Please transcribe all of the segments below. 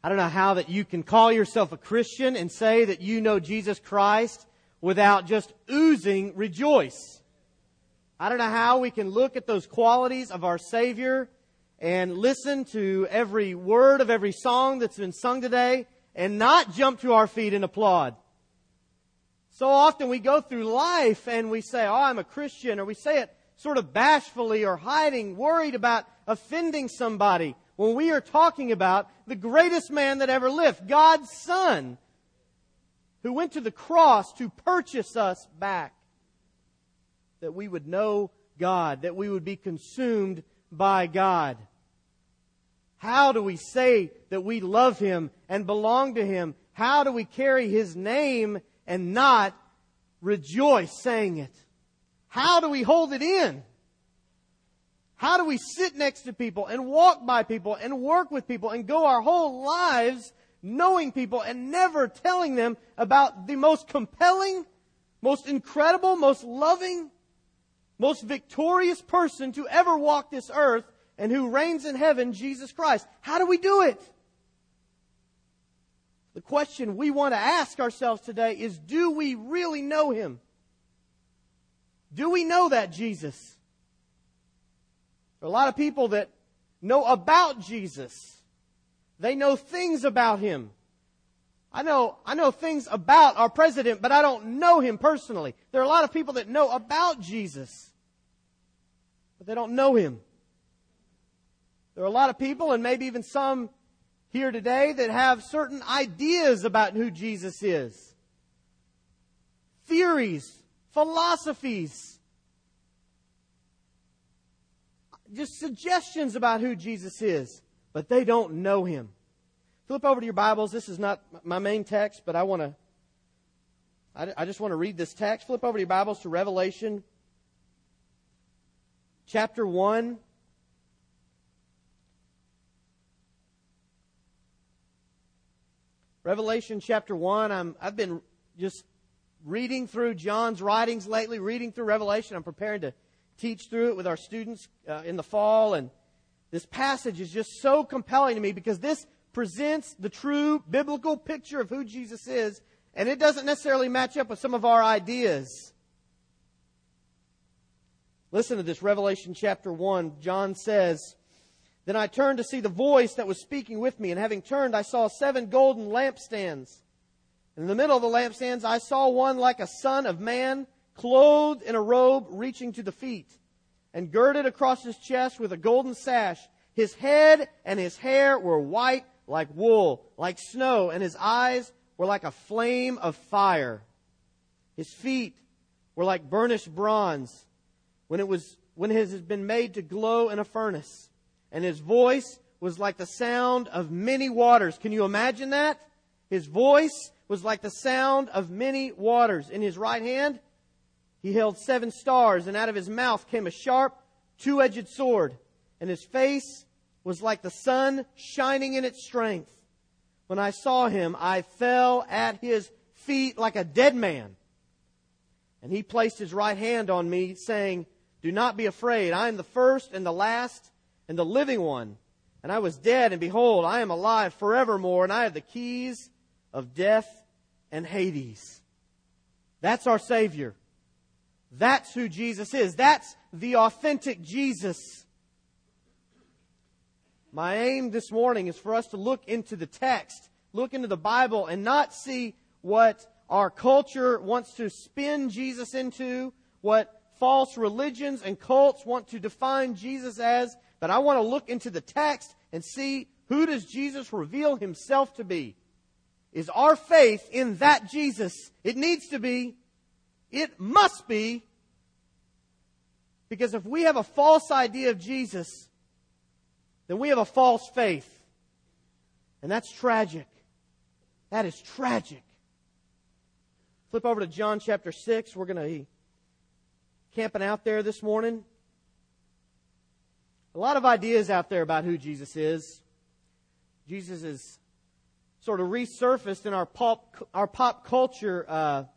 I don't know how that you can call yourself a Christian and say that you know Jesus Christ without just oozing rejoice. I don't know how we can look at those qualities of our Savior and listen to every word of every song that's been sung today and not jump to our feet and applaud. So often we go through life and we say, oh, I'm a Christian, or we say it sort of bashfully or hiding, worried about offending somebody, when we are talking about the greatest man that ever lived, God's Son, who went to the cross to purchase us back, that we would know God, that we would be consumed by God. How do we say that we love Him and belong to Him? How do we carry His name and not rejoice saying it? How do we hold it in? How do we sit next to people and walk by people and work with people and go our whole lives knowing people and never telling them about the most compelling, most incredible, most loving, most victorious person to ever walk this earth and who reigns in heaven, Jesus Christ? How do we do it? The question we want to ask ourselves today is, do we really know Him? Do we know that Jesus? There are a lot of people that know about Jesus. They know things about Him. I know things about our president, but I don't know him personally. There are a lot of people that know about Jesus, but they don't know Him. There are a lot of people, and maybe even some here today, that have certain ideas about who Jesus is. Theories, philosophies, just suggestions about who Jesus is, but they don't know Him. Flip over to your Bibles. This is not my main text, but I just want to read this text. Flip over to your Bibles to Revelation chapter 1. Revelation chapter 1. I've been just reading through John's writings lately, reading through Revelation. I'm preparing to teach through it with our students in the fall. And this passage is just so compelling to me because this presents the true biblical picture of who Jesus is. And it doesn't necessarily match up with some of our ideas. Listen to this, Revelation chapter 1. John says, "Then I turned to see the voice that was speaking with me, and having turned, I saw 7 golden lampstands. And in the middle of the lampstands, I saw one like a son of man, clothed in a robe reaching to the feet, and girded across his chest with a golden sash. His head and his hair were white like wool, like snow, and his eyes were like a flame of fire. His feet were like burnished bronze, when it has been made to glow in a furnace. And his voice was like the sound of many waters." Can you imagine that? His voice was like the sound of many waters. In his right hand, he held 7 stars, and out of his mouth came a sharp, 2-edged sword. And his face was like the sun shining in its strength. When I saw him, I fell at his feet like a dead man. And he placed his right hand on me, saying, "Do not be afraid. I am the first and the last and the living one. And I was dead, and behold, I am alive forevermore, and I have the keys of death and Hades." That's our Savior. That's who Jesus is. That's the authentic Jesus. My aim this morning is for us to look into the text, look into the Bible, and not see what our culture wants to spin Jesus into, what false religions and cults want to define Jesus as. But I want to look into the text and see, who does Jesus reveal Himself to be? Is our faith in that Jesus? It needs to be. It must be. Because if we have a false idea of Jesus, then we have a false faith. And that's tragic. That is tragic. Flip over to John chapter 6. We're going to be camping out there this morning. A lot of ideas out there about who Jesus is. Jesus is sort of resurfaced in our pop culture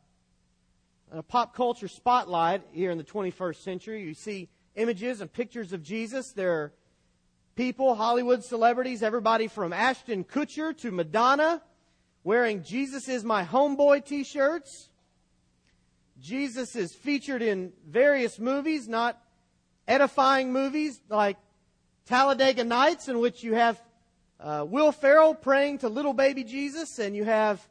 spotlight here in the 21st century. You see images and pictures of Jesus. There are people, Hollywood celebrities, everybody from Ashton Kutcher to Madonna, wearing Jesus is my homeboy t-shirts. Jesus is featured in various movies, not edifying movies like Talladega Nights, in which you have Will Ferrell praying to little baby Jesus, and you have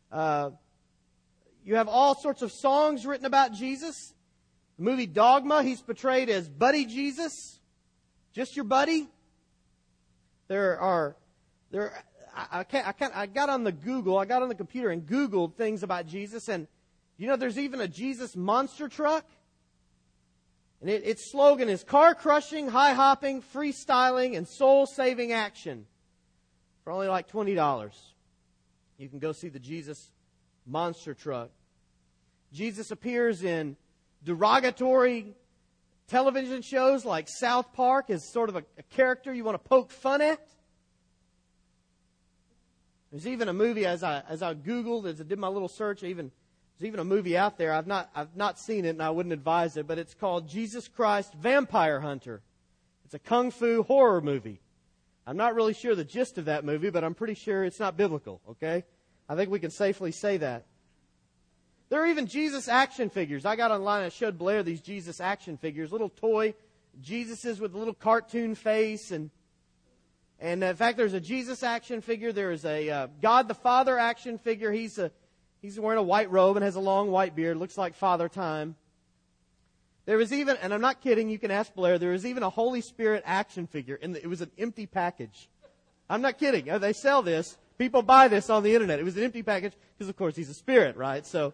all sorts of songs written about Jesus. The movie Dogma, he's portrayed as Buddy Jesus, just your buddy. I got on the computer and Googled things about Jesus, and there's even a Jesus monster truck. And its slogan is car-crushing, high-hopping, freestyling, and soul-saving action. For only like $20, you can go see the Jesus monster truck. Jesus appears in derogatory television shows like South Park as sort of a character you want to poke fun at. There's even a movie, as I Googled, as I did my little search, there's even a movie out there. I've not seen it, and I wouldn't advise it, but it's called Jesus Christ Vampire Hunter. It's a kung fu horror movie. I'm not really sure the gist of that movie, but I'm pretty sure it's not biblical, okay? I think we can safely say that. There are even Jesus action figures. I got online and showed Blair these Jesus action figures, little toy Jesuses with a little cartoon face. And in fact, there's a Jesus action figure. There's a God the Father action figure. He's wearing a white robe and has a long white beard. Looks like Father Time. There was even, and I'm not kidding, you can ask Blair, there was even a Holy Spirit action figure. It was an empty package. I'm not kidding. They sell this. People buy this on the internet. It was an empty package because, of course, he's a spirit, right? So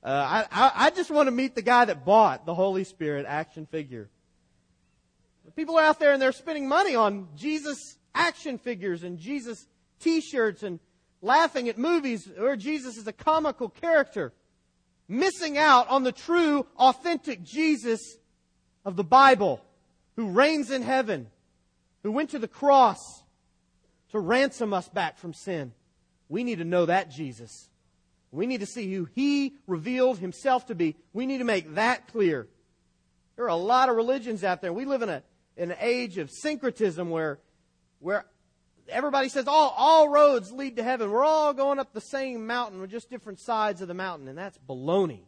I just want to meet the guy that bought the Holy Spirit action figure. People are out there and they're spending money on Jesus action figures and Jesus t-shirts and laughing at movies where Jesus is a comical character, missing out on the true, authentic Jesus of the Bible, who reigns in heaven, who went to the cross to ransom us back from sin. We need to know that Jesus. We need to see who He revealed Himself to be. We need to make that clear. There are a lot of religions out there. We live in an age of syncretism where everybody says all roads lead to heaven. We're all going up the same mountain. We're just different sides of the mountain. And that's baloney.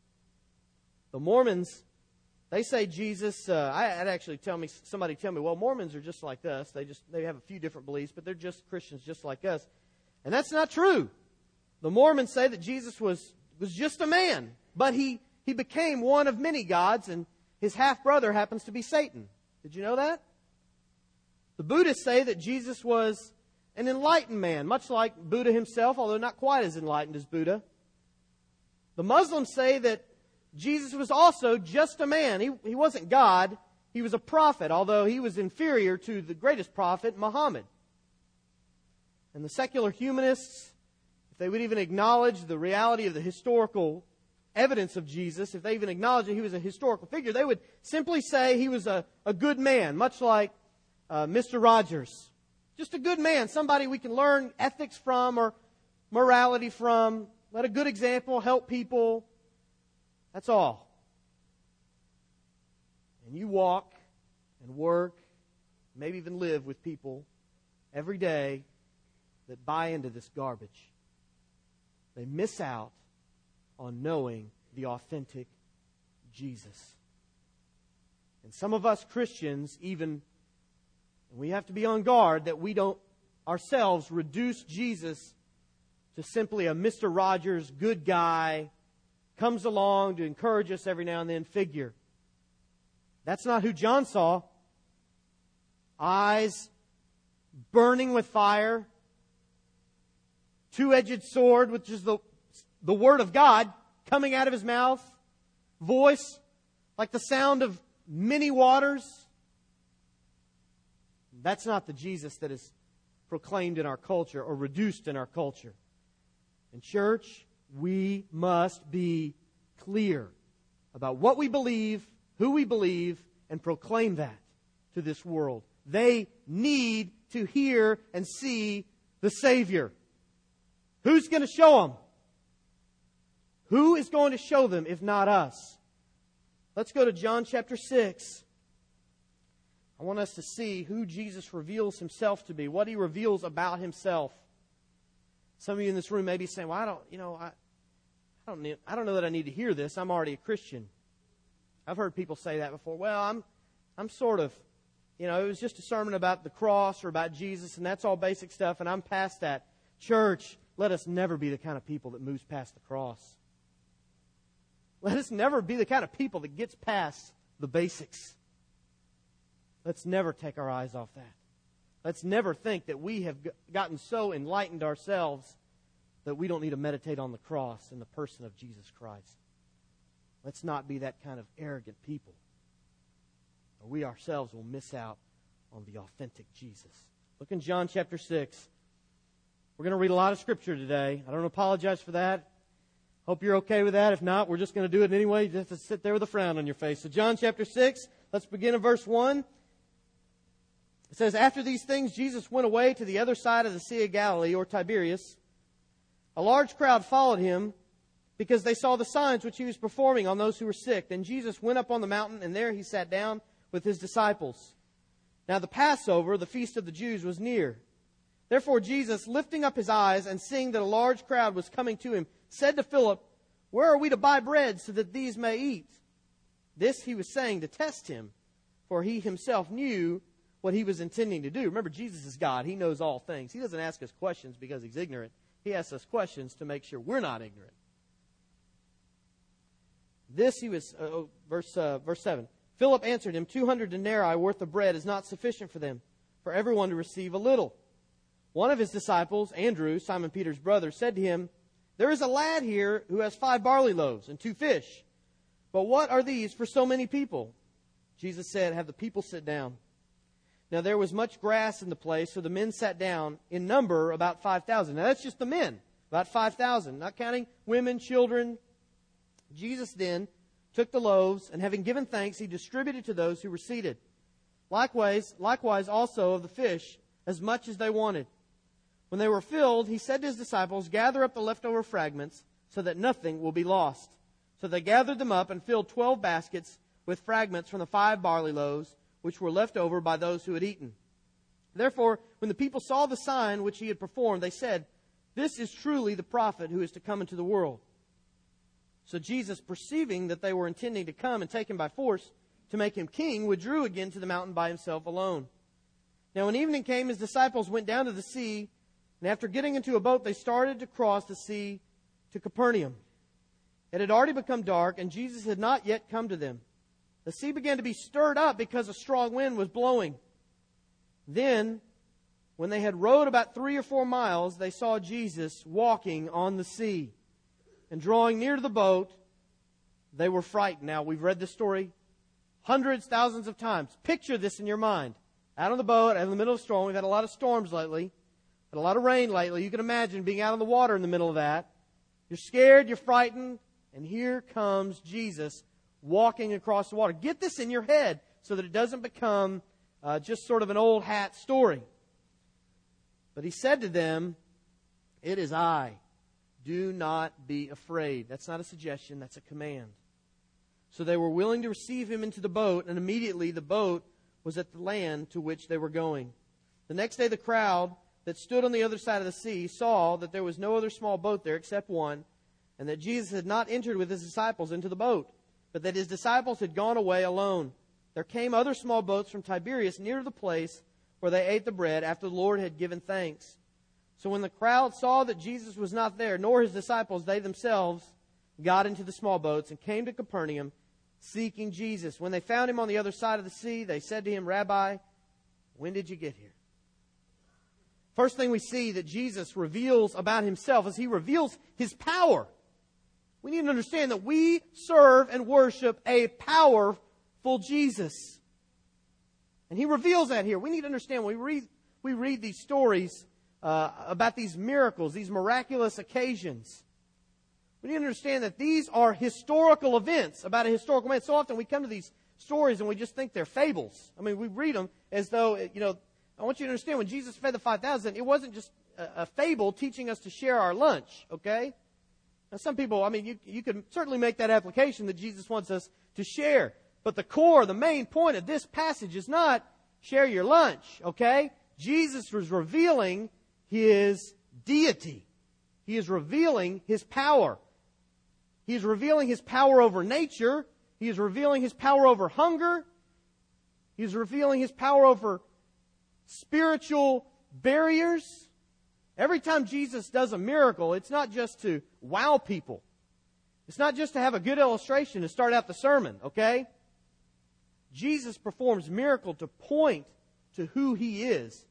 The Mormons, they say Jesus, I had actually somebody tell me, well, Mormons are just like us. They have a few different beliefs, but they're just Christians just like us. And that's not true. The Mormons say that Jesus was just a man, but he became one of many gods, and his half-brother happens to be Satan. Did you know that? The Buddhists say that Jesus was an enlightened man, much like Buddha himself, although not quite as enlightened as Buddha. The Muslims say that Jesus was also just a man. He wasn't God. He was a prophet, although he was inferior to the greatest prophet, Muhammad. And the secular humanists, if they would even acknowledge the reality of the historical evidence of Jesus, if they even acknowledge that he was a historical figure, they would simply say he was a good man, much like Mr. Rogers. Just a good man, somebody we can learn ethics from or morality from, let a good example, help people. That's all. And you walk and work, maybe even live with people every day that buy into this garbage. They miss out on knowing the authentic Jesus. And some of us Christians even, we have to be on guard that we don't ourselves reduce Jesus to simply a Mr. Rogers, good guy, comes along to encourage us every now and then figure. That's not who John saw. Eyes burning with fire, two-edged sword, which is the Word of God coming out of His mouth, voice like the sound of many waters. That's not the Jesus that is proclaimed in our culture or reduced in our culture. In church, we must be clear about what we believe, who we believe, and proclaim that to this world. They need to hear and see the Savior. Who's going to show them? Who is going to show them if not us? Let's go to John chapter 6. I want us to see who Jesus reveals Himself to be, what He reveals about Himself. Some of you in this room may be saying, well, I don't know that I need to hear this. I'm already a Christian. I've heard people say that before. Well, I'm sort of, it was just a sermon about the cross or about Jesus, and that's all basic stuff, and I'm past that. Church, let us never be the kind of people that moves past the cross. Let us never be the kind of people that gets past the basics. Let's never take our eyes off that. Let's never think that we have gotten so enlightened ourselves that we don't need to meditate on the cross and the person of Jesus Christ. Let's not be that kind of arrogant people, or we ourselves will miss out on the authentic Jesus. Look in John chapter 6. We're going to read a lot of Scripture today. I don't apologize for that. Hope you're okay with that. If not, we're just going to do it anyway. You just have to sit there with a frown on your face. So John chapter 6, let's begin in verse 1. It says, after these things, Jesus went away to the other side of the Sea of Galilee, or Tiberias. A large crowd followed Him because they saw the signs which He was performing on those who were sick. Then Jesus went up on the mountain, and there He sat down with His disciples. Now the Passover, the feast of the Jews, was near. Therefore Jesus, lifting up His eyes and seeing that a large crowd was coming to Him, said to Philip, where are we to buy bread so that these may eat? This He was saying to test Him, for He Himself knew what He was intending to do. Remember, Jesus is God. He knows all things. He doesn't ask us questions because He's ignorant. He asks us questions to make sure we're not ignorant. This He was, verse 7. Philip answered Him, 200 denarii worth of bread is not sufficient for them, for everyone to receive a little. One of His disciples, Andrew, Simon Peter's brother, said to Him, there is a lad here who has 5 barley loaves and 2 fish. But what are these for so many people? Jesus said, have the people sit down. Now there was much grass in the place, so the men sat down, in number about 5,000. Now that's just the men, about 5,000, not counting women, children. Jesus then took the loaves, and having given thanks, He distributed to those who were seated. Likewise also of the fish, as much as they wanted. When they were filled, He said to His disciples, gather up the leftover fragments, so that nothing will be lost. So they gathered them up and filled 12 baskets with fragments from the 5 barley loaves, which were left over by those who had eaten. Therefore, when the people saw the sign which He had performed, they said, this is truly the prophet who is to come into the world. So Jesus, perceiving that they were intending to come and take Him by force to make Him king, withdrew again to the mountain by Himself alone. Now when evening came, His disciples went down to the sea, and after getting into a boat, they started to cross the sea to Capernaum. It had already become dark, and Jesus had not yet come to them. The sea began to be stirred up because a strong wind was blowing. Then, when they had rowed about 3 or 4 miles, they saw Jesus walking on the sea. And drawing near to the boat, they were frightened. Now, we've read this story hundreds, thousands of times. Picture this in your mind. Out on the boat, out in the middle of a storm. We've had a lot of storms lately. Had a lot of rain lately. You can imagine being out on the water in the middle of that. You're scared, you're frightened, and here comes Jesus walking across the water. Get this in your head so that it doesn't become just sort of an old hat story. But He said to them, it is I. Do not be afraid. That's not a suggestion, that's a command. So they were willing to receive Him into the boat, and immediately the boat was at the land to which they were going. The next day the crowd that stood on the other side of the sea saw that there was no other small boat there except one, and that Jesus had not entered with His disciples into the boat, but that His disciples had gone away alone. There came other small boats from Tiberias near to the place where they ate the bread after the Lord had given thanks. So when the crowd saw that Jesus was not there, nor His disciples, they themselves got into the small boats and came to Capernaum seeking Jesus. When they found Him on the other side of the sea, they said to Him, Rabbi, when did you get here? First thing we see that Jesus reveals about Himself is He reveals His power. We need to understand that we serve and worship a powerful Jesus. And He reveals that here. We need to understand when we read these stories about these miracles, these miraculous occasions. We need to understand that these are historical events about a historical man. So often we come to these stories and we just think they're fables. I mean, we read them as though, I want you to understand when Jesus fed the 5,000, it wasn't just a fable teaching us to share our lunch, okay? Now, some people, you could certainly make that application that Jesus wants us to share. But the core, the main point of this passage is not share your lunch, okay? Jesus was revealing His deity. He is revealing His power. He is revealing His power over nature. He is revealing His power over hunger. He is revealing His power over spiritual barriers. Every time Jesus does a miracle, it's not just to wow people. It's not just to have a good illustration to start out the sermon, okay? Jesus performs miracle to point to who He is.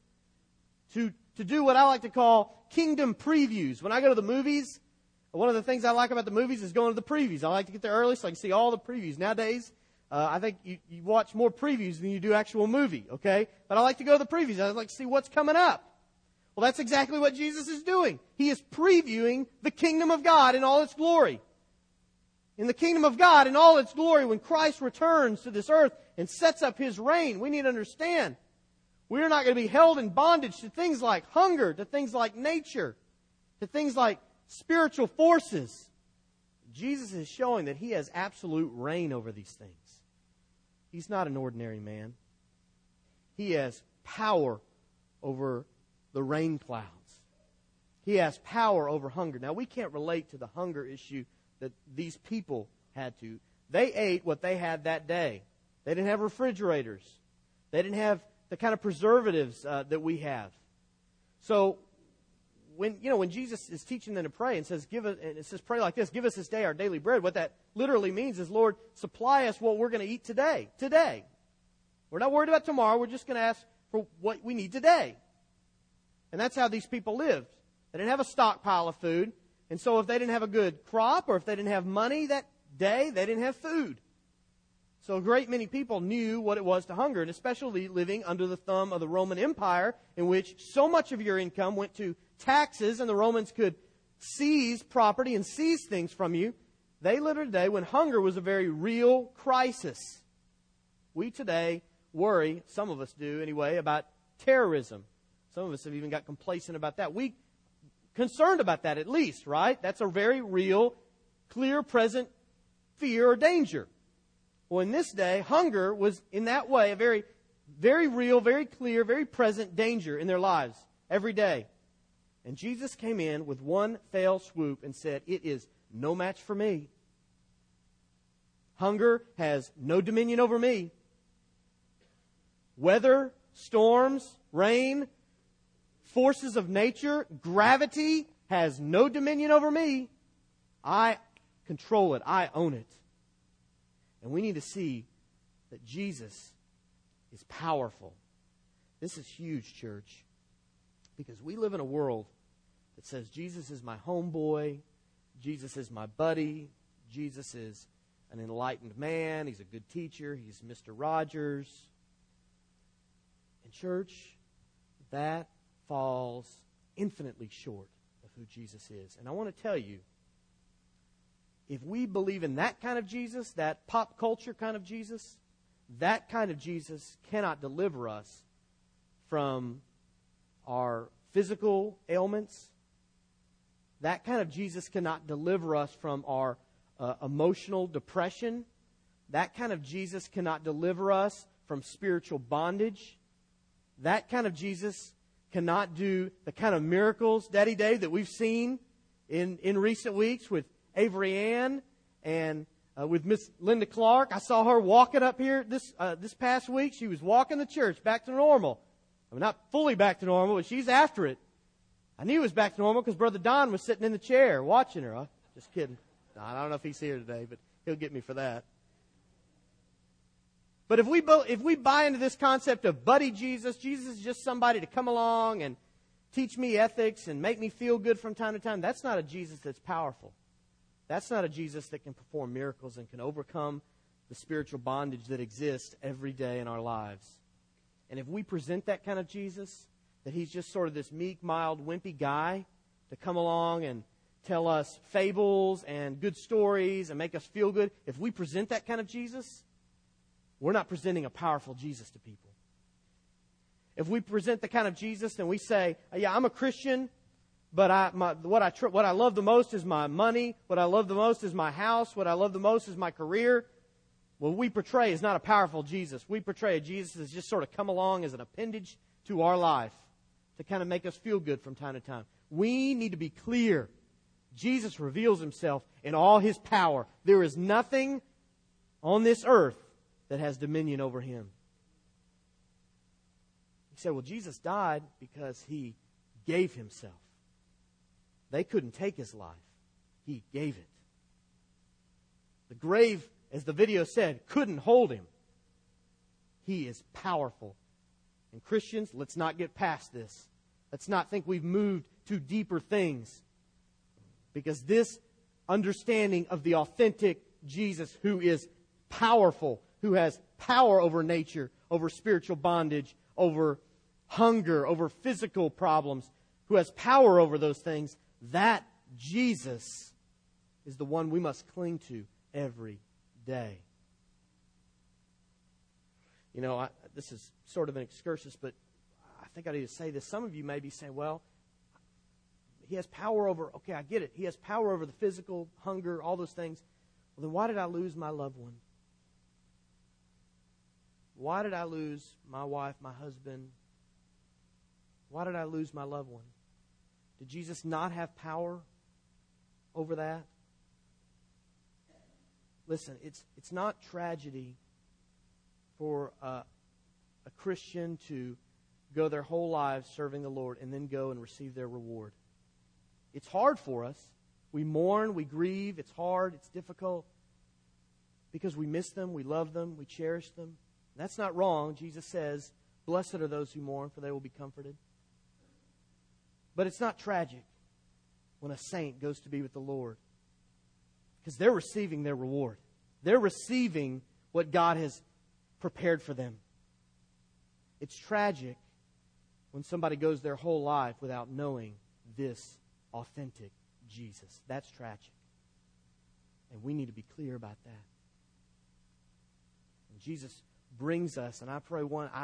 To do what I like to call kingdom previews. When I go to the movies, one of the things I like about the movies is going to the previews. I like to get there early so I can see all the previews. Nowadays, I think you watch more previews than you do actual movie, okay? But I like to go to the previews. I like to see what's coming up. Well, that's exactly what Jesus is doing. He is previewing the kingdom of God in all its glory. In the kingdom of God in all its glory, when Christ returns to this earth and sets up His reign, we need to understand we're not going to be held in bondage to things like hunger, to things like nature, to things like spiritual forces. Jesus is showing that He has absolute reign over these things. He's not an ordinary man. He has power over the rain clouds. He has power over hunger. Now, we can't relate to the hunger issue that these people had to. They ate what they had that day. They didn't have refrigerators. They didn't have the kind of preservatives that we have. So when Jesus is teaching them to pray and says, pray like this, give us this day our daily bread, what that literally means is, Lord, supply us what we're going to eat today. Today. We're not worried about tomorrow. We're just going to ask for what we need today. And that's how these people lived. They didn't have a stockpile of food. And so if they didn't have a good crop or if they didn't have money that day, they didn't have food. So a great many people knew what it was to hunger, and especially living under the thumb of the Roman Empire, in which so much of your income went to taxes, and the Romans could seize property and seize things from you. They lived in a day when hunger was a very real crisis. We today worry, some of us do anyway, about terrorism. Some of us have even got complacent about that. We concerned about that at least, right? That's a very real, clear, present fear or danger. Well, in this day, hunger was in that way a very, very real, very clear, very present danger in their lives every day. And Jesus came in with one fell swoop and said, it is no match for me. Hunger has no dominion over me. Weather, storms, rain, forces of nature, gravity has no dominion over me. I control it. I own it. And we need to see that Jesus is powerful. This is huge, church, because we live in a world that says Jesus is my homeboy, Jesus is my buddy, Jesus is an enlightened man, He's a good teacher, He's Mr. Rogers. And church, that falls infinitely short of who Jesus is. And I want to tell you, if we believe in that kind of Jesus, that pop culture kind of Jesus, that kind of Jesus cannot deliver us from our physical ailments. That kind of Jesus cannot deliver us from our emotional depression. That kind of Jesus cannot deliver us from spiritual bondage. That kind of Jesus cannot do the kind of miracles, Daddy Dave, that we've seen in recent weeks with Avery Ann and with Miss Linda Clark. I saw her walking up here this past week. She was walking the church back to normal. I mean, not fully back to normal, but she's after it. I knew it was back to normal because Brother Don was sitting in the chair watching her. Just kidding. Don, I don't know if he's here today, but he'll get me for that. But if we buy into this concept of buddy Jesus, Jesus is just somebody to come along and teach me ethics and make me feel good from time to time, that's not a Jesus that's powerful. That's not a Jesus that can perform miracles and can overcome the spiritual bondage that exists every day in our lives. And if we present that kind of Jesus, that He's just sort of this meek, mild, wimpy guy to come along and tell us fables and good stories and make us feel good, if we present that kind of Jesus, we're not presenting a powerful Jesus to people. If we present the kind of Jesus and we say, yeah, I'm a Christian, but what I love the most is my money. What I love the most is my house. What I love the most is my career. what we portray is not a powerful Jesus. We portray a Jesus that's just sort of come along as an appendage to our life to kind of make us feel good from time to time. We need to be clear. Jesus reveals Himself in all His power. There is nothing on this earth that has dominion over Him. You say, well, Jesus died because He gave Himself. They couldn't take His life. He gave it. The grave, as the video said, couldn't hold Him. He is powerful. And Christians, let's not get past this. Let's not think we've moved to deeper things. Because this understanding of the authentic Jesus, who is powerful, who has power over nature, over spiritual bondage, over hunger, over physical problems, who has power over those things, that Jesus is the one we must cling to every day. You know, this is sort of an excursus, but I think I need to say this. Some of you may be saying, well, He has power over, okay, I get it. He has power over the physical, hunger, all those things. Well, then why did I lose my loved one? Why did I lose my wife, my husband? Why did I lose my loved one? Did Jesus not have power over that? Listen, it's not tragedy for a Christian to go their whole lives serving the Lord and then go and receive their reward. It's hard for us. We mourn, we grieve. It's hard, it's difficult because we miss them, we love them, we cherish them. That's not wrong. Jesus says, blessed are those who mourn, for they will be comforted. But it's not tragic when a saint goes to be with the Lord, because they're receiving their reward. They're receiving what God has prepared for them. It's tragic when somebody goes their whole life without knowing this authentic Jesus. That's tragic. And we need to be clear about that. And Jesus brings us, and I pray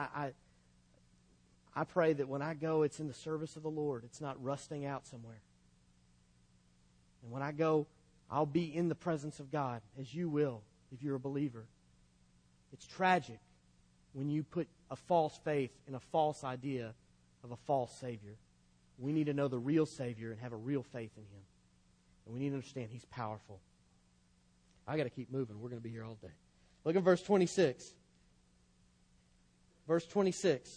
I pray that when I go, it's in the service of the Lord. It's not rusting out somewhere. And when I go, I'll be in the presence of God, as you will if you're a believer. It's tragic when you put a false faith in a false idea of a false Savior. We need to know the real Savior and have a real faith in Him. And we need to understand He's powerful. I got to keep moving. We're going to be here all day. Look at verse 26. Verse 26.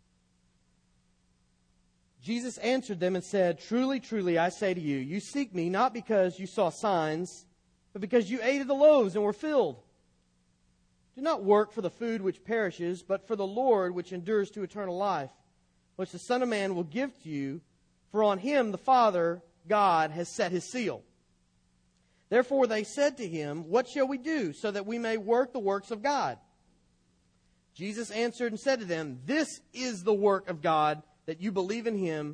Jesus answered them and said, truly, truly, I say to you, you seek me not because you saw signs, but because you ate of the loaves and were filled. Do not work for the food which perishes, but for the Lord which endures to eternal life, which the Son of Man will give to you, for on Him the Father, God, has set His seal. Therefore they said to Him, what shall we do, so that we may work the works of God? Jesus answered and said to them, this is the work of God, that you believe in Him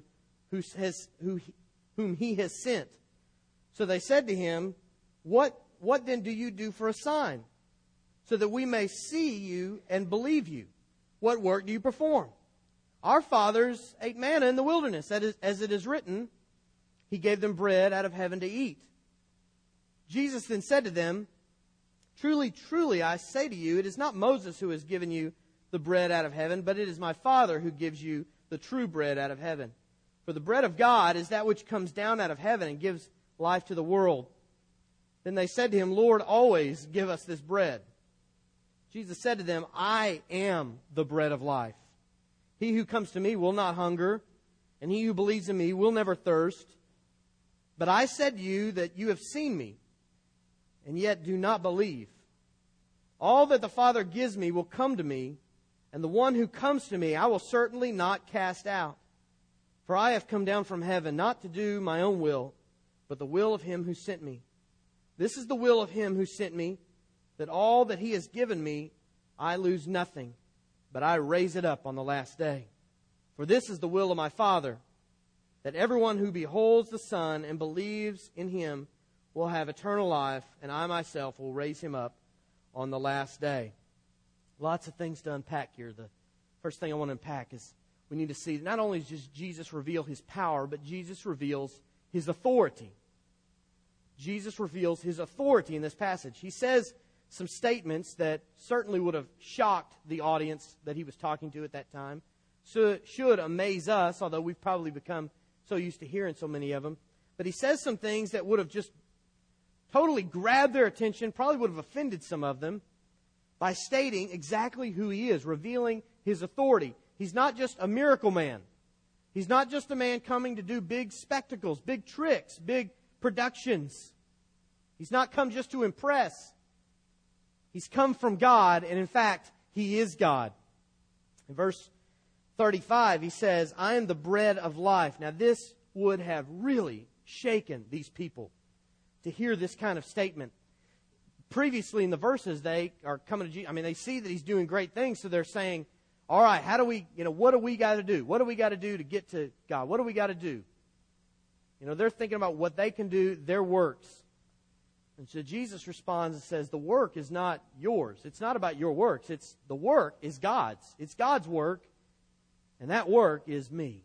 whom He has sent. So they said to Him, what then do you do for a sign, so that we may see you and believe you? What work do you perform? Our fathers ate manna in the wilderness, as it is written, He gave them bread out of heaven to eat. Jesus then said to them, truly, truly, I say to you, it is not Moses who has given you the bread out of heaven, but it is my Father who gives you the true bread out of heaven. For the bread of God is that which comes down out of heaven and gives life to the world. Then they said to Him, Lord, always give us this bread. Jesus said to them, I am the bread of life. He who comes to me will not hunger, and he who believes in me will never thirst. But I said to you that you have seen me, and yet do not believe. All that the Father gives me will come to me, and the one who comes to me I will certainly not cast out. For I have come down from heaven, not to do my own will, but the will of Him who sent me. This is the will of Him who sent me, that all that He has given me I lose nothing, but I raise it up on the last day. For this is the will of my Father, that everyone who beholds the Son and believes in Him will have eternal life, and I myself will raise him up on the last day. Lots of things to unpack here. The first thing I want to unpack is we need to see not only does Jesus reveal His power, but Jesus reveals His authority. Jesus reveals His authority in this passage. He says some statements that certainly would have shocked the audience that he was talking to at that time. So should amaze us, although we've probably become so used to hearing so many of them. But he says some things that would have just totally grabbed their attention, probably would have offended some of them, by stating exactly who he is, revealing his authority. He's not just a miracle man. He's not just a man coming to do big spectacles, big tricks, big productions. He's not come just to impress. He's come from God, and in fact, he is God. In verse 35, he says, I am the bread of life. Now, this would have really shaken these people to hear this kind of statement. Previously in the verses, they are coming to Jesus. I mean, they see that he's doing great things, so they're saying, all right, how do we, what do we got to do? What do we got to do to get to God? What do we got to do? They're thinking about what they can do, their works. And so Jesus responds and says, the work is not yours. It's not about your works. The work is God's. It's God's work, and that work is me.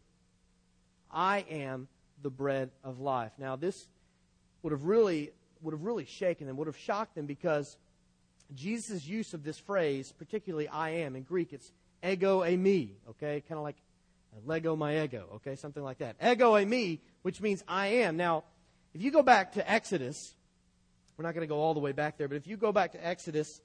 I am the bread of life. Now, this would have really shaken them, would have shocked them, because Jesus' use of this phrase, particularly I am, in Greek, it's ego eimi, okay? Kind of like Lego my ego, okay? Something like that. Ego eimi, which means I am. Now, if you go back to Exodus, we're not going to go all the way back there, but if you go back to Exodus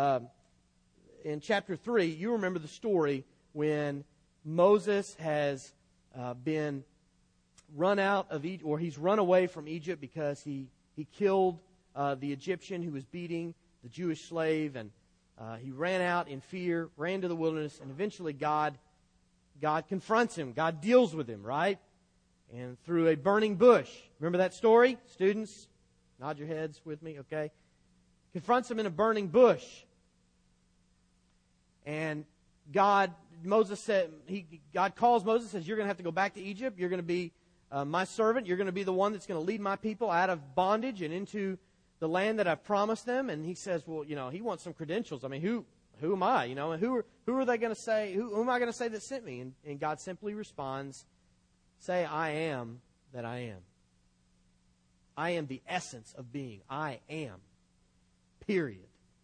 in chapter 3, you remember the story when Moses has been run out of Egypt, or he's run away from Egypt because he killed the Egyptian who was beating the Jewish slave, and he ran out in fear, ran to the wilderness, and eventually God confronts him. God deals with him, right? And through a burning bush. Remember that story? Students, nod your heads with me, okay? Confronts him in a burning bush. And God calls Moses, says, you're going to have to go back to Egypt. You're going to be my servant. You're going to be the one that's going to lead my people out of bondage and into the land that I've promised them. And he says, well, he wants some credentials. I mean, who am I? And who are they going to say? Who am I going to say that sent me? And God simply responds, say, I am that I am. I am the essence of being. I am. Period.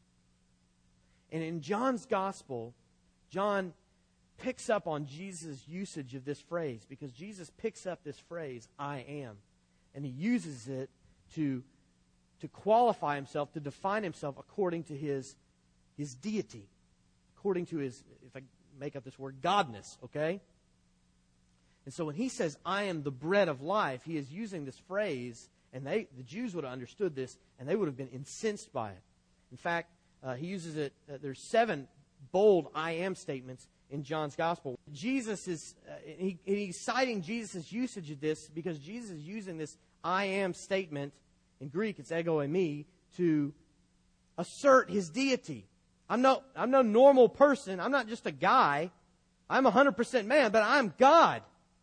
And in John's gospel, John picks up on Jesus' usage of this phrase, because Jesus picks up this phrase, I am, and he uses it to qualify himself, to define himself according to his deity, according to his, if I make up this word, godness, okay? And so when he says, I am the bread of life, he is using this phrase, and the Jews would have understood this, and they would have been incensed by it. In fact, he uses it, there's 7 bold I am statements in John's gospel. Jesus is, he's citing Jesus' usage of this because Jesus is using this I am statement, in Greek it's ego eimi, to assert his deity. I'm no normal person. I'm not just a guy. I'm 100% man, but I'm God.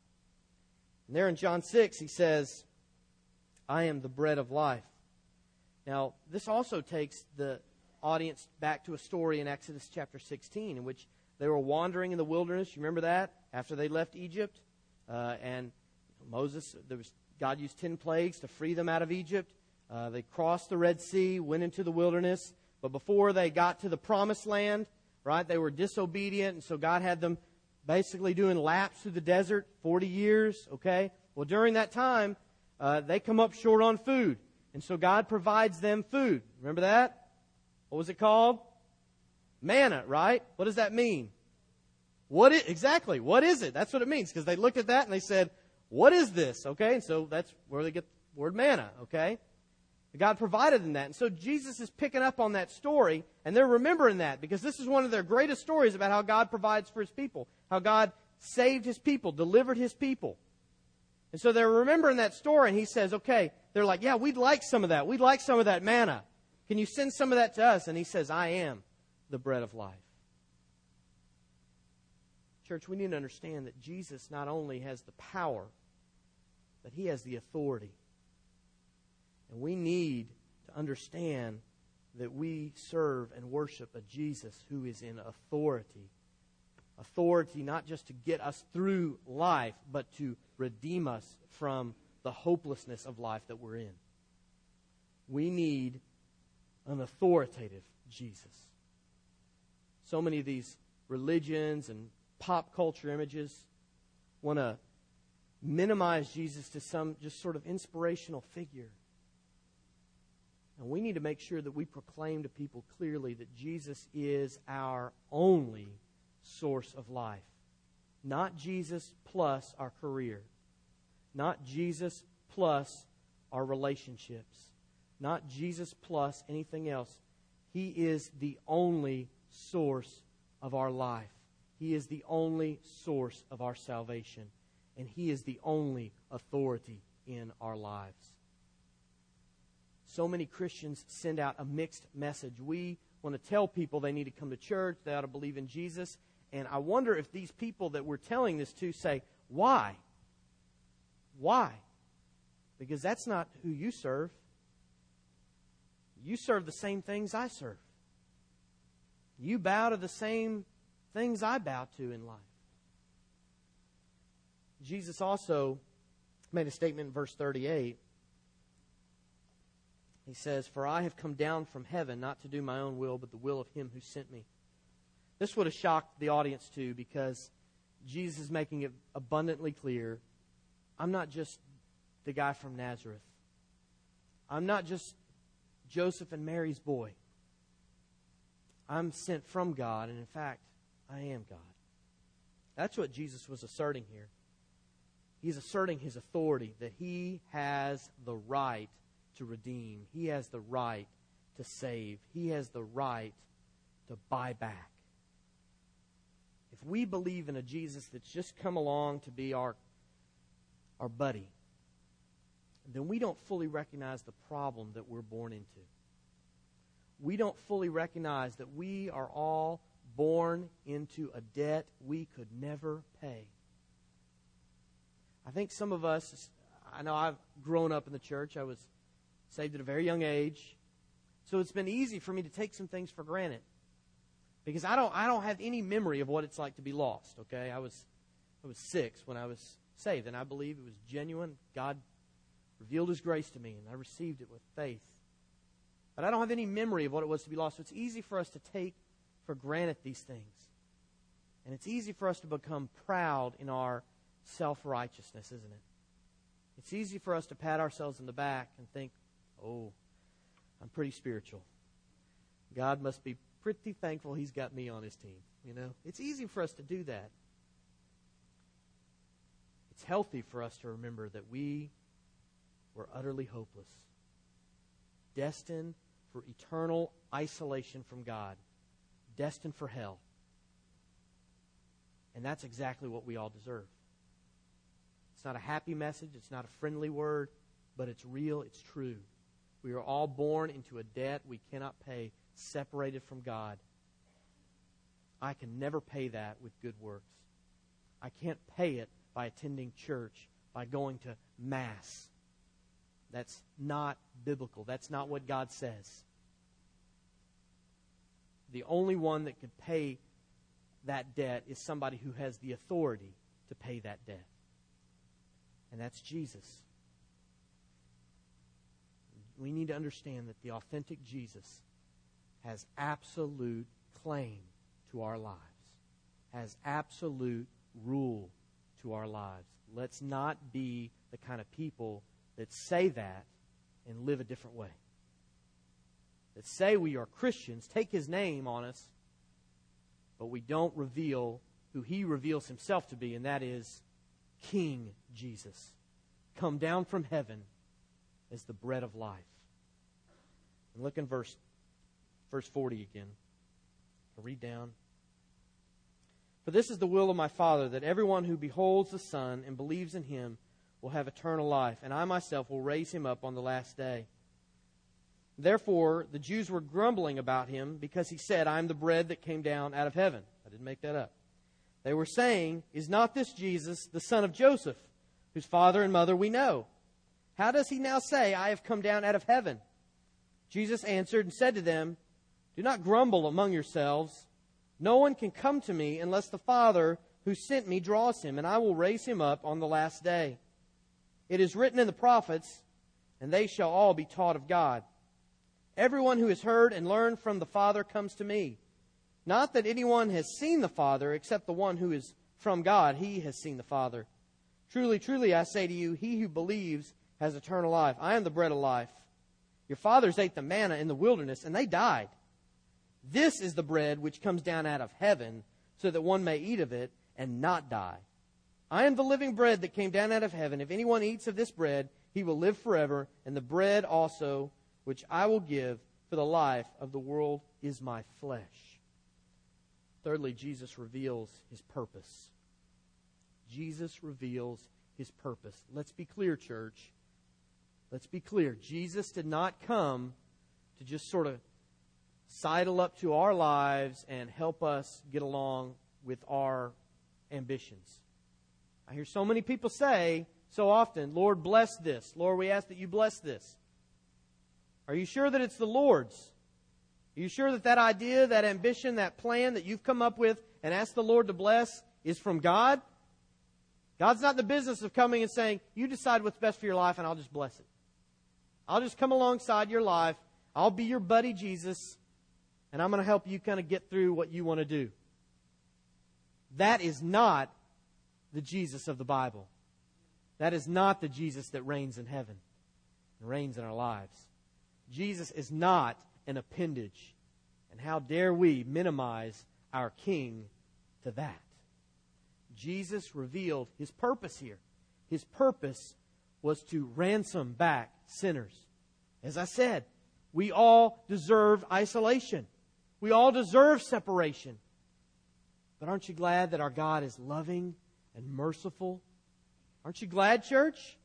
And there in John 6 he says, I am the bread of life. Now, this also takes the audience back to a story in Exodus chapter 16 in which they were wandering in the wilderness. You remember that? After they left Egypt. And God used 10 plagues to free them out of Egypt. They crossed the Red Sea, went into the wilderness. But before they got to the promised land, right, they were disobedient. And so God had them basically doing laps through the desert, 40 years, okay? Well, during that time, they come up short on food. And so God provides them food. Remember that? What was it called? Manna, right? What does that mean? Exactly, what is it? That's what it means, because they looked at that and they said, what is this? Okay, and so that's where they get the word manna, okay? God provided them that. And so Jesus is picking up on that story, and they're remembering that, because this is one of their greatest stories about how God provides for his people, how God saved his people, delivered his people. And so they're remembering that story, and he says, okay, they're like, yeah, we'd like some of that. We'd like some of that manna. Can you send some of that to us? And he says, I am the bread of life. Church, we need to understand that Jesus not only has the power, but he has the authority. And we need to understand that we serve and worship a Jesus who is in authority. Authority not just to get us through life, but to redeem us from the hopelessness of life that we're in. We need an authoritative Jesus. So many of these religions and pop culture images want to minimize Jesus to some just sort of inspirational figure. And we need to make sure that we proclaim to people clearly that Jesus is our only source of life. Not Jesus plus our career. Not Jesus plus our relationships. Not Jesus plus anything else. He is the only source of our life. He is the only source of our salvation. And He is the only authority in our lives. So many Christians send out a mixed message. We want to tell people they need to come to church, they ought to believe in Jesus. And I wonder if these people that we're telling this to say, why? Why? Because that's not who you serve. You serve the same things I serve. You bow to the same things I bow to in life. Jesus also made a statement in verse 38. He says, "For I have come down from heaven not to do my own will, but the will of Him who sent me." This would have shocked the audience too, because Jesus is making it abundantly clear, I'm not just the guy from Nazareth. I'm not just Joseph and Mary's boy. I'm sent from God, and in fact, I am God. That's what Jesus was asserting here. He's asserting His authority, that He has the right to redeem. He has the right to save. He has the right to buy back. If we believe in a Jesus that's just come along to be our buddy, then we don't fully recognize the problem that we're born into. We don't fully recognize that we are all born into a debt we could never pay. I think some of us, I know I've grown up in the church. I was saved at a very young age. So it's been easy for me to take some things for granted. Because I don't have any memory of what it's like to be lost, okay? I was 6 when I was saved, and I believe it was genuine. God revealed His grace to me, and I received it with faith. But I don't have any memory of what it was to be lost. So it's easy for us to take for granted these things. And it's easy for us to become proud in our self-righteousness, isn't it? It's easy for us to pat ourselves in the back and think, oh, I'm pretty spiritual. God must be pretty thankful He's got me on His team. You know, it's easy for us to do that. It's healthy for us to remember that we were utterly hopeless, destined for eternal isolation from God, destined for hell. And that's exactly what we all deserve. It's not a happy message, it's not a friendly word, but it's real, it's true. We are all born into a debt we cannot pay, separated from God. I can never pay that with good works. I can't pay it by attending church, by going to Mass. That's not biblical. That's not what God says. The only one that could pay that debt is somebody who has the authority to pay that debt. And that's Jesus. We need to understand that the authentic Jesus has absolute claim to our lives, has absolute rule to our lives. Let's not be the kind of people that say that and live a different way. That say we are Christians, take His name on us, but we don't reveal who He reveals Himself to be, and that is King Jesus, come down from heaven as the bread of life. And look in verse 40 again. I'll read down. "For this is the will of my Father, that everyone who beholds the Son and believes in Him will have eternal life, and I myself will raise him up on the last day." Therefore, the Jews were grumbling about Him because He said, "I am the bread that came down out of heaven." I didn't make that up. They were saying, "Is not this Jesus, the son of Joseph, whose father and mother we know? How does He now say, 'I have come down out of heaven'?" Jesus answered and said to them, "Do not grumble among yourselves. No one can come to me unless the Father who sent me draws him, and I will raise him up on the last day. It is written in the prophets, and they shall all be taught of God. Everyone who has heard and learned from the Father comes to me. Not that anyone has seen the Father, except the one who is from God. He has seen the Father. Truly, truly, I say to you, he who believes has eternal life. I am the bread of life. Your fathers ate the manna in the wilderness, and they died. This is the bread which comes down out of heaven, so that one may eat of it and not die. I am the living bread that came down out of heaven. If anyone eats of this bread, he will live forever, and the bread also which I will give for the life of the world is my flesh. Thirdly, Jesus reveals his purpose. Jesus reveals his purpose. Let's be clear, church. Let's be clear. Jesus did not come to just sort of sidle up to our lives and help us get along with our ambitions. I hear so many people say so often, Lord, bless this. Lord, we ask that you bless this. Are you sure that it's the Lord's? Are you sure that that idea, that ambition, that plan that you've come up with and asked the Lord to bless is from God? God's not in the business of coming and saying, you decide what's best for your life and I'll just bless it. I'll just come alongside your life. I'll be your buddy Jesus, and I'm going to help you kind of get through what you want to do. That is not the Jesus of the Bible. That is not the Jesus that reigns in heaven and reigns in our lives. Jesus is not an appendage. And how dare we minimize our King to that? Jesus revealed his purpose here. His purpose was to ransom back sinners. As I said, we all deserve isolation. We all deserve separation. But aren't you glad that our God is loving and merciful? Aren't you glad, church?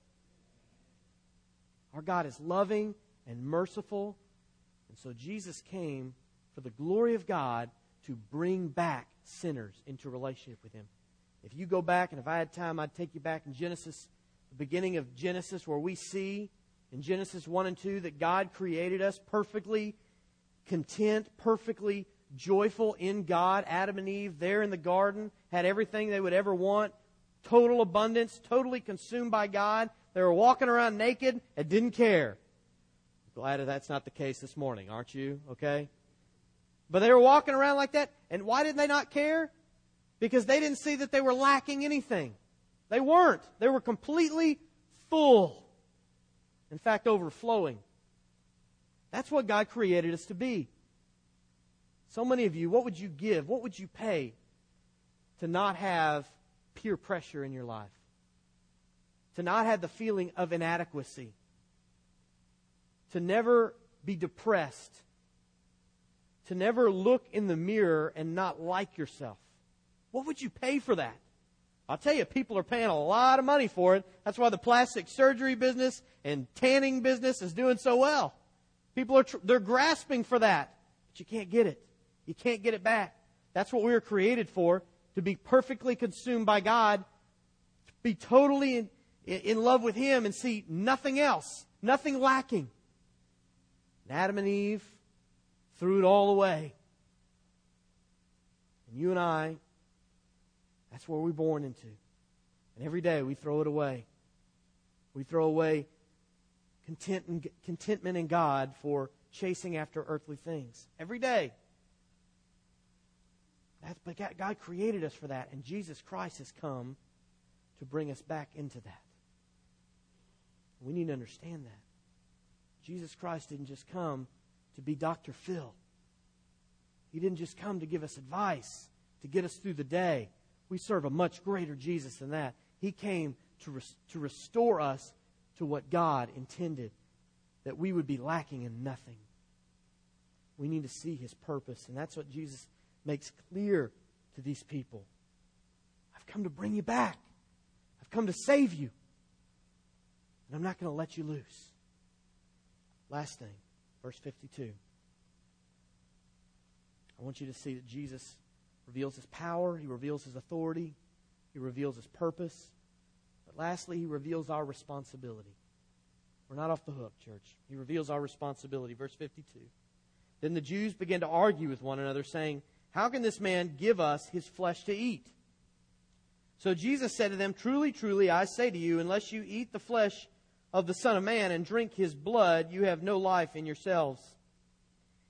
Our God is loving and merciful. And so Jesus came for the glory of God to bring back sinners into relationship with him. If you go back, and if I had time, I'd take you back in Genesis, the beginning of Genesis, where we see in Genesis 1 and 2 that God created us perfectly content, perfectly joyful in God. Adam and Eve there in the garden had everything they would ever want. Total abundance, totally consumed by God. They were walking around naked and didn't care. Glad that's not the case this morning, aren't you? Okay? But they were walking around like that. And why did they not care? Because they didn't see that they were lacking anything. They weren't. They were completely full. In fact, overflowing. That's what God created us to be. So many of you, what would you give? What would you pay to not have peer pressure in your life? To not have the feeling of inadequacy? To never be depressed? To never look in the mirror and not like yourself? What would you pay for that? I'll tell you, people are paying a lot of money for it. That's why the plastic surgery business and tanning business is doing so well. People they're grasping for that, but you can't get it. You can't get it back. That's what we were created for, to be perfectly consumed by God, to be totally in love with him and see nothing else, nothing lacking. And Adam and Eve threw it all away. And you and I, that's where we're born into. And every day we throw it away. We throw away contentment in God for chasing after earthly things. Every day. But God created us for that. And Jesus Christ has come to bring us back into that. We need to understand that. Jesus Christ didn't just come to be Dr. Phil. He didn't just come to give us advice, to get us through the day. We serve a much greater Jesus than that. He came to restore us to what God intended, that we would be lacking in nothing. We need to see his purpose, and that's what Jesus makes clear to these people. I've come to bring you back. I've come to save you. And I'm not going to let you loose. Last thing, verse 52. I want you to see that Jesus reveals his power. He reveals his authority. He reveals his purpose. But lastly, he reveals our responsibility. We're not off the hook, church. He reveals our responsibility. Verse 52. Then the Jews began to argue with one another, saying, how can this man give us his flesh to eat? So Jesus said to them, truly, truly, I say to you, unless you eat the flesh of the Son of Man and drink his blood, you have no life in yourselves.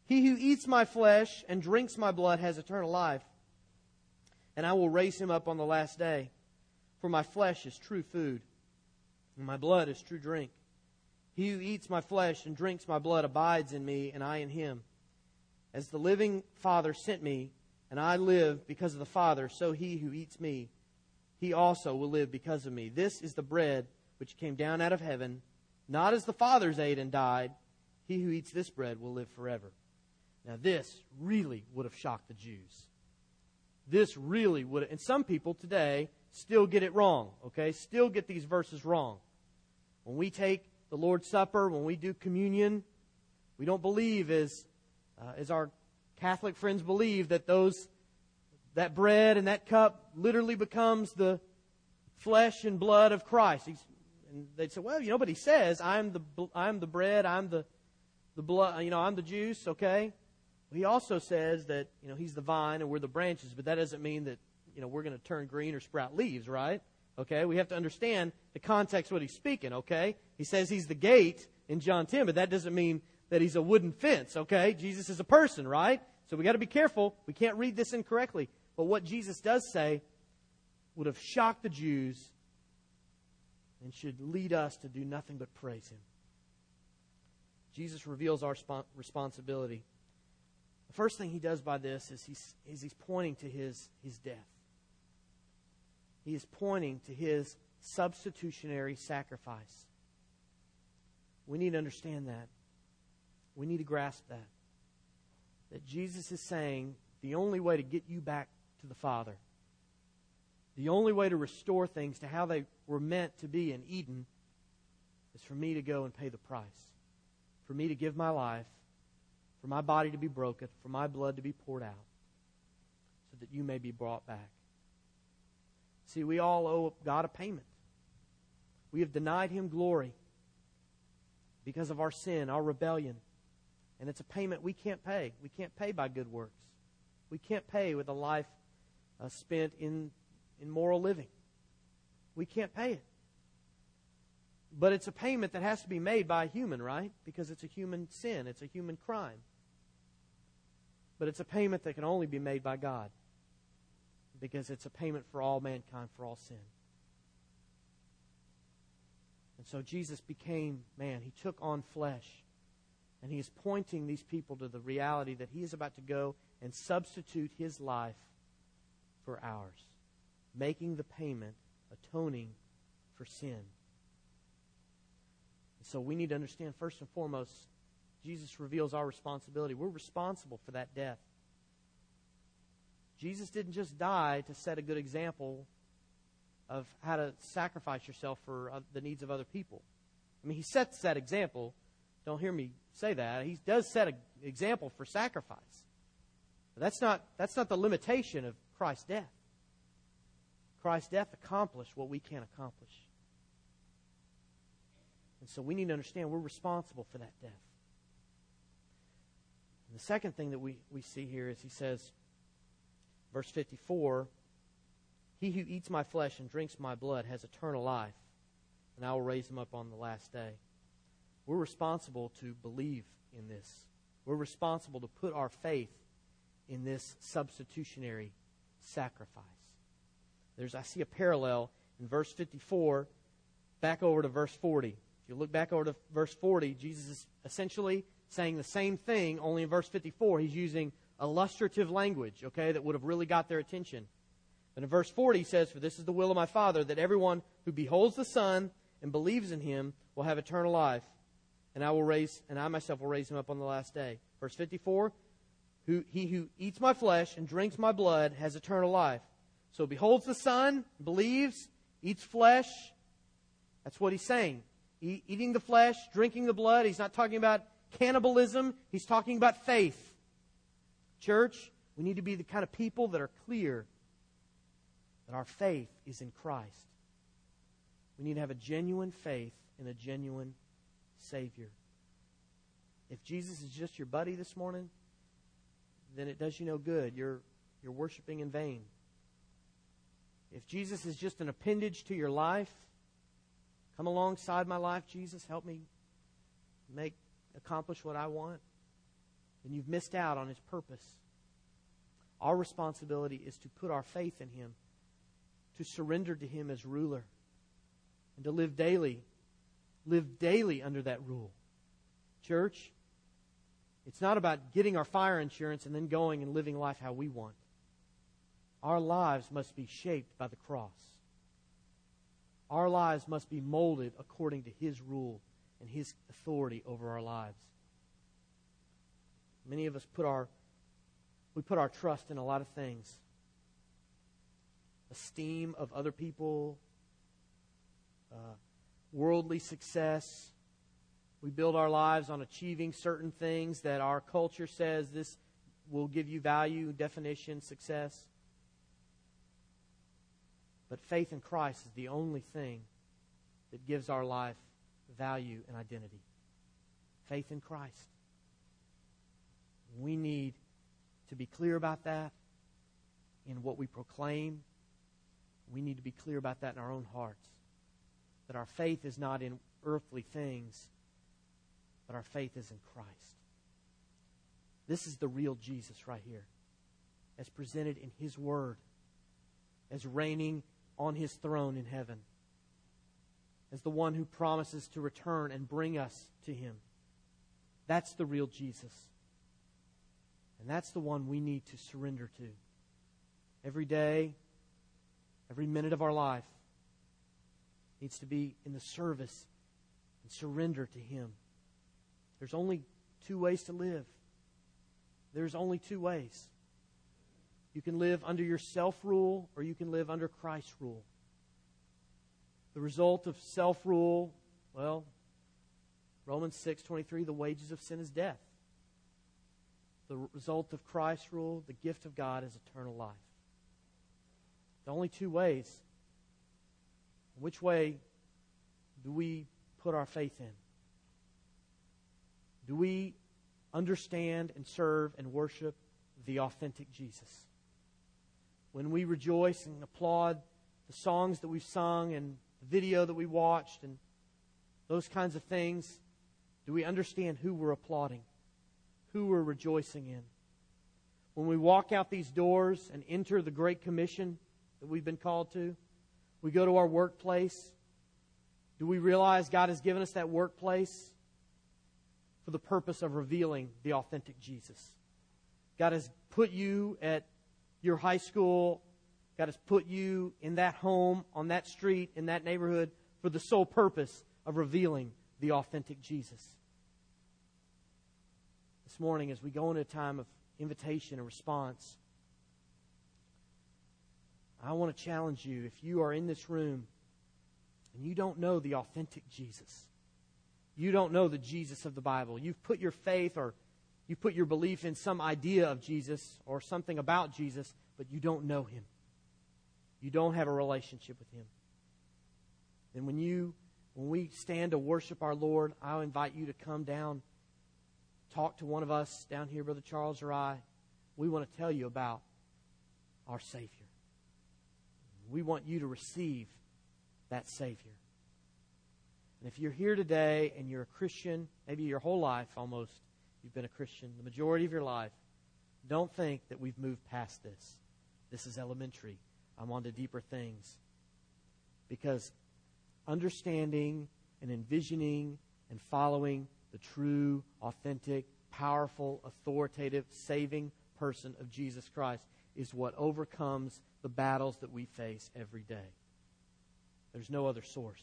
He who eats my flesh and drinks my blood has eternal life, and I will raise him up on the last day. For my flesh is true food, and my blood is true drink. He who eats my flesh and drinks my blood abides in me, and I in him. As the living Father sent me, and I live because of the Father, so he who eats me, he also will live because of me. This is the bread which came down out of heaven, not as the fathers ate and died. He who eats this bread will live forever. Now this really would have shocked the Jews. This really would have, and some people today still get it wrong, okay? Still get these verses wrong. When we take the Lord's Supper, when we do communion, we don't believe as our Catholic friends believe that that bread and that cup literally becomes the flesh and blood of Christ. And they'd say, well, but he says, I'm the bread, I'm the blood, I'm the juice, okay? He also says that, he's the vine and we're the branches, but that doesn't mean that, we're going to turn green or sprout leaves, right? Okay, we have to understand the context of what he's speaking, okay? He says he's the gate in John 10, but that doesn't mean that he's a wooden fence, okay? Jesus is a person, right? So we got to be careful. We can't read this incorrectly. But what Jesus does say would have shocked the Jews and should lead us to do nothing but praise him. Jesus reveals our responsibility. The first thing he does by this is he's pointing to his death. He is pointing to his substitutionary sacrifice. We need to understand that. We need to grasp that. That Jesus is saying the only way to get you back to the Father, the only way to restore things to how they were meant to be in Eden, is for me to go and pay the price. For me to give my life, for my body to be broken, for my blood to be poured out, so that you may be brought back. See, we all owe God a payment. We have denied him glory because of our sin, our rebellion. And it's a payment we can't pay. We can't pay by good works. We can't pay with a life spent in moral living. We can't pay it. But it's a payment that has to be made by a human, right? Because it's a human sin. It's a human crime. But it's a payment that can only be made by God. Because it's a payment for all mankind, for all sin. And so Jesus became man. He took on flesh. And he is pointing these people to the reality that he is about to go and substitute his life for ours. Making the payment, atoning for sin. So we need to understand, first and foremost, Jesus reveals our responsibility. We're responsible for that death. Jesus didn't just die to set a good example of how to sacrifice yourself for the needs of other people. I mean, he sets that example. Don't hear me say that. He does set an example for sacrifice. But that's not the limitation of Christ's death. Christ's death accomplished what we can't accomplish. And so we need to understand we're responsible for that death. And the second thing that we see here is he says, verse 54, he who eats my flesh and drinks my blood has eternal life, and I will raise him up on the last day. We're responsible to believe in this. We're responsible to put our faith in this substitutionary sacrifice. I see a parallel in verse 54, back over to verse 40. If you look back over to verse 40, Jesus is essentially saying the same thing, only in verse 54 he's using illustrative language, okay, that would have really got their attention. But in verse 40 he says, "For this is the will of my Father, that everyone who beholds the Son and believes in him will have eternal life, and I myself will raise him up on the last day." Verse 54, he who eats my flesh and drinks my blood has eternal life. So beholds the Son, believes, eats flesh. That's what he's saying. Eating the flesh, drinking the blood. He's not talking about cannibalism. He's talking about faith. Church, we need to be the kind of people that are clear that our faith is in Christ. We need to have a genuine faith in a genuine Savior. If Jesus is just your buddy this morning, then it does you no good. You're worshiping in vain. If Jesus is just an appendage to your life, come alongside my life, Jesus, help me accomplish what I want. then you've missed out on His purpose. Our responsibility is to put our faith in Him, to surrender to Him as ruler, and to live daily under that rule. Church, it's not about getting our fire insurance and then going and living life how we want. Our lives must be shaped by the cross. Our lives must be molded according to His rule and His authority over our lives. Many of us put our trust in a lot of things. Esteem of other people, worldly success. We build our lives on achieving certain things that our culture says this will give you value, definition, success. But faith in Christ is the only thing that gives our life value and identity. Faith in Christ. We need to be clear about that in what we proclaim. We need to be clear about that in our own hearts. That our faith is not in earthly things, but our faith is in Christ. This is the real Jesus right here, as presented in His Word, as reigning on His throne in heaven, as the one who promises to return and bring us to Him. That's the real Jesus. And that's the one we need to surrender to. Every day, every minute of our life needs to be in the service and surrender to Him. There's only two ways to live. There's only two ways. You can live under your self-rule or you can live under Christ's rule. The result of self-rule, well, Romans 6:23, the wages of sin is death. The result of Christ's rule, the gift of God, is eternal life. The only two ways. Which way do we put our faith in? Do we understand and serve and worship the authentic Jesus? When we rejoice and applaud the songs that we've sung and the video that we watched and those kinds of things, do we understand who we're applauding, who we're rejoicing in? When we walk out these doors and enter the Great Commission that we've been called to, we go to our workplace, do we realize God has given us that workplace for the purpose of revealing the authentic Jesus? God has put you at your high school. God has put you in that home, on that street, in that neighborhood for the sole purpose of revealing the authentic Jesus. This morning, as we go into a time of invitation and response, I want to challenge you, if you are in this room and you don't know the authentic Jesus, you don't know the Jesus of the Bible, you've put your faith or you put your belief in some idea of Jesus or something about Jesus, but you don't know Him. You don't have a relationship with Him. Then when we stand to worship our Lord, I'll invite you to come down, talk to one of us down here, Brother Charles or I. We want to tell you about our Savior. We want you to receive that Savior. And if you're here today and you're a Christian, maybe your whole life almost, you've been a Christian, the majority of your life, don't think that we've moved past this. This is elementary. I'm on to deeper things. Because understanding and envisioning and following the true, authentic, powerful, authoritative, saving person of Jesus Christ is what overcomes the battles that we face every day. There's no other source.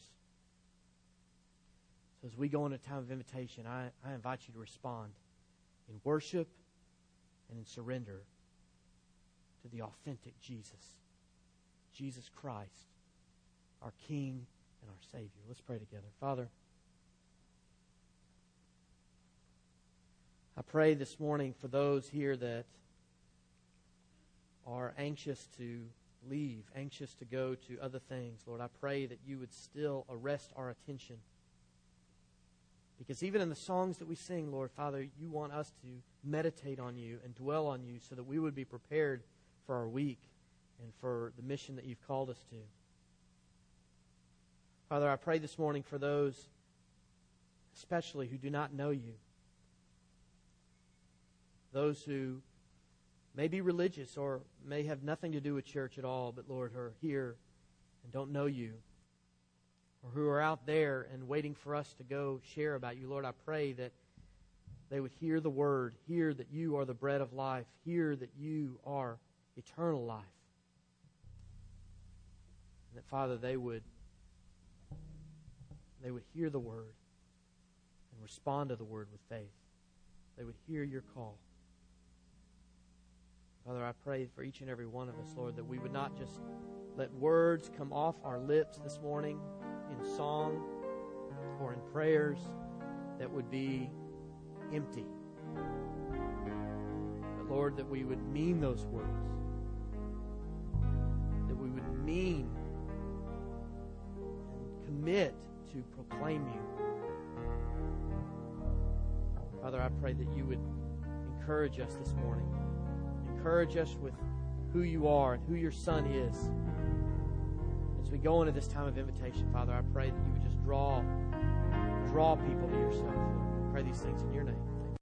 So as we go into a time of invitation, I invite you to respond in worship and in surrender to the authentic Jesus. Jesus Christ, our King and our Savior. Let's pray together. Father, I pray this morning for those here that are anxious to leave, anxious to go to other things. Lord, I pray that you would still arrest our attention. Because even in the songs that we sing, Lord, Father, you want us to meditate on you and dwell on you so that we would be prepared for our week and for the mission that you've called us to. Father, I pray this morning for those especially who do not know you. those who may be religious or may have nothing to do with church at all, but Lord, who are here and don't know You, or who are out there and waiting for us to go share about You. Lord, I pray that they would hear the Word, hear that You are the bread of life, hear that You are eternal life. And that, Father, they would hear the Word and respond to the Word with faith. They would hear Your call. Father, I pray for each and every one of us, Lord, that we would not just let words come off our lips this morning in song or in prayers that would be empty. But Lord, that we would mean those words. That we would mean and commit to proclaim You. Father, I pray that You would encourage us this morning. Encourage us with who You are and who Your Son is. As we go into this time of invitation, Father, I pray that You would just draw people to Yourself. Lord. I pray these things in Your name.